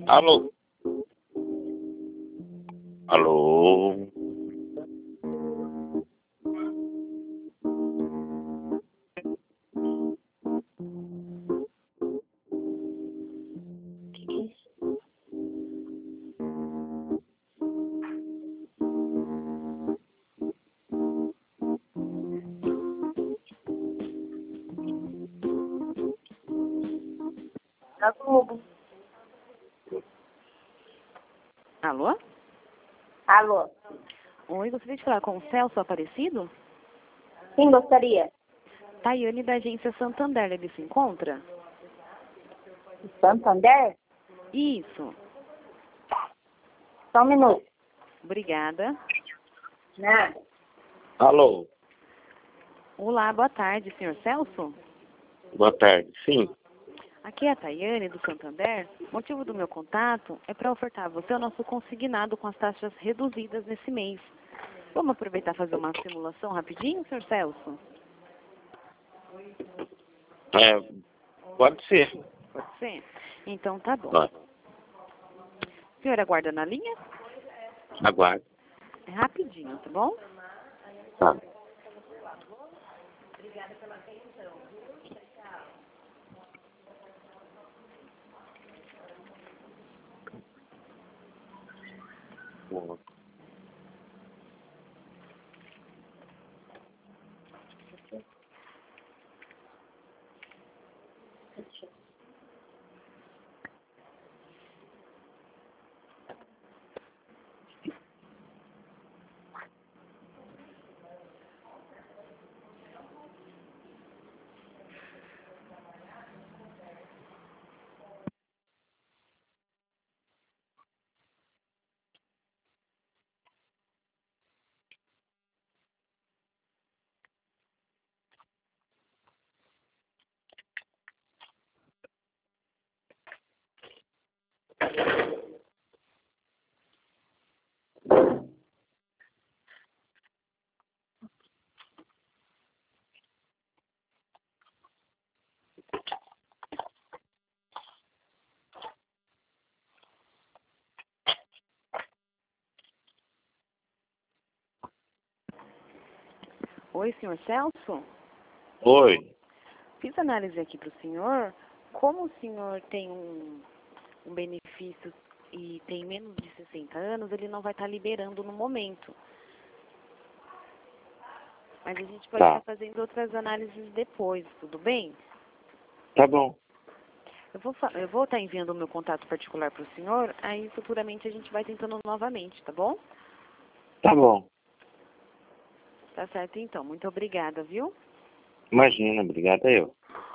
Alô? Alô? Da Globo. Alô? Alô? Oi, gostaria de falar com o Celso Aparecido? Quem gostaria? Tayane, da agência Santander, ele se encontra? Santander? Isso. Só um minuto. Obrigada. Nada. Alô? Olá, boa tarde, senhor Celso? Boa tarde. Sim. Aqui é a Tayane, do Santander. O motivo do meu contato é para ofertar a você o nosso consignado com as taxas reduzidas nesse mês. Vamos aproveitar e fazer uma simulação rapidinho, senhor Celso? Pode ser. Pode ser? Então tá bom. Pode. O senhor aguarda na linha? Aguarde. É rapidinho, tá bom? Tá. Bom. Oi, senhor Celso? Oi. Fiz análise aqui para o senhor. Como o senhor tem um benefício e tem menos de 60 anos, ele não vai estar liberando no momento. Mas a gente pode Tá. estar fazendo outras análises depois, tudo bem? Tá bom. Eu vou estar enviando o meu contato particular para o senhor, aí futuramente a gente vai tentando novamente, tá bom? Tá bom. Tá certo então. Muito obrigada, viu? Imagina, obrigado eu.